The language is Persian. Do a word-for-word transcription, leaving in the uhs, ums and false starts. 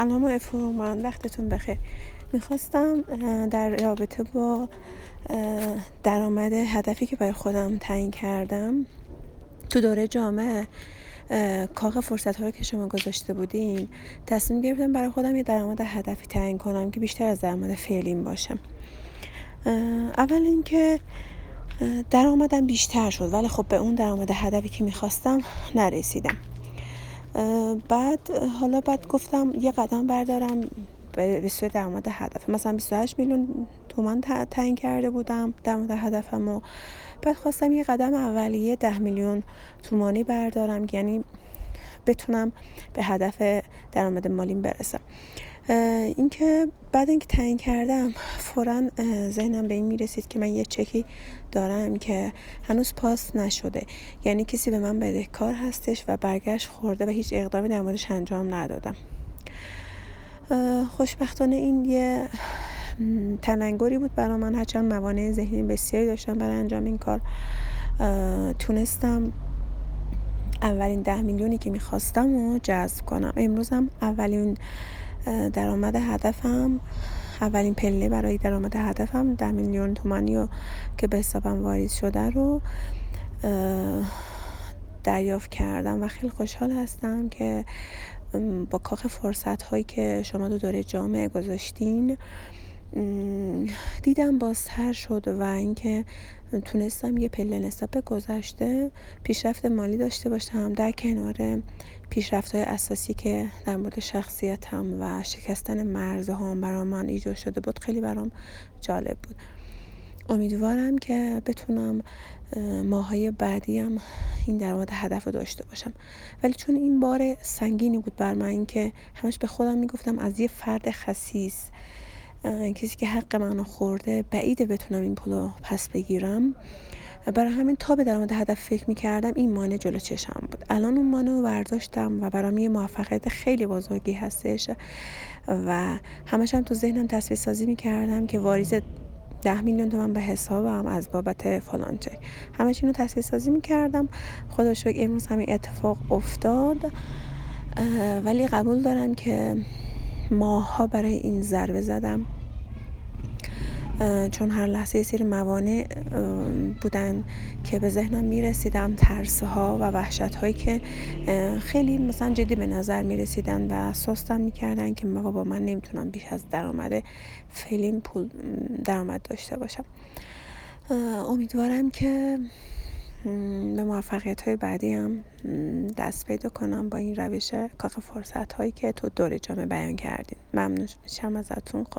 سلام فرومان، وقتتون بخیر. میخواستم در رابطه با اه، درآمد هدفی که برای خودم تعیین کردم تو دوره جامعه، اه، کاغ فرصت هایی که شما گذاشته بودین، تصمیم گرفتم برای خودم یه درآمد هدفی تعیین کنم که بیشتر از درآمد فعلیم باشه. اه، اول اینکه اه، درآمدم بیشتر شد، ولی خب به اون درآمد هدفی که میخواستم نرسیدم. اه، بعد حالا بعد گفتم یه قدم بردارم به به سوی درآمد هدف. مثلا بیست و هشت میلیون تومان ت- تعیین کرده بودم درآمد هدفم، و بعد خواستم یه قدم اولیه ده میلیون تومانی بردارم، یعنی بتونم به هدف درآمد مالیم برسم. اه، اینکه بعد اینکه تعیین کردم فوراً اه، ذهنم به این میرسید که من یه چکی دارم که هنوز پاس نشده، یعنی کسی به من بدهکار هستش و برگشت خورده و هیچ اقدامی در موردش انجام ندادم. اه، خوشبختانه این یه م، تلنگری بود برای من، هرچند موانع ذهنی بسیاری داشتم برای انجام این کار. اه، تونستم اولین ده میلیونی که میخواستم رو جذب کنم. امروز هم اولین اه، درآمد هدفم، اولین پله برای درآمد هدفم ده میلیون تومانی رو که به حسابم واریز شده رو اه، دریافت کردم و خیلی خوشحال هستم که ام، با کاخ فرصت هایی که شما دو دوره جامعه گذاشتین م، دیدم بازتر شد و اینکه تونستم یه پله نسبت به گذشته پیشرفت مالی داشته باشم، در کنار پیشرفت‌های اساسی که در مورد شخصیتم و شکستن مرزهام برام من ایجاد شده بود. خیلی برام جالب بود. امیدوارم که بتونم اه، ماهای بعدی هم این درآمد هدف رو داشته باشم، ولی چون این بار سنگینی بود بر من، این که همش به خودم میگفتم از یه فرد خسیس، اه، کسی که حق منو خورده، بعیده بتونم این پولو پس بگیرم. برای همین تا به درآمد هدف فکر میکردم این مانع جلو چشم بود. الان اون مانع رو برداشتم و برام یه موفقیت خیلی بزرگی هستش و همش هم تو ذهنم تصویر سازی میکردم که واریز ده میلیون تومن به حسابم از بابت فلان چک. همش اینو تصویر سازی میکردم. خدا رو شکر امروز همین اتفاق افتاد. اه، ولی قبول دارم که ماها برای این ضربه زدم، اه، چون هر لحظه یه سری موانع اه، بودن که به ذهنم میرسیدم، ترس ها و وحشت هایی که اه، خیلی مثلا جدی به نظر میرسیدن و سستم میکردن که من با من نمیتونم بیش از درآمد فعلیم پول درآمد داشته باشم. اه، امیدوارم که م، به موفقیت های بعدی هم م، دست پیدا کنم با این روش کاخ فرصت هایی که تو دوره جامعه بیان کردین. ممنون میشم ازتون.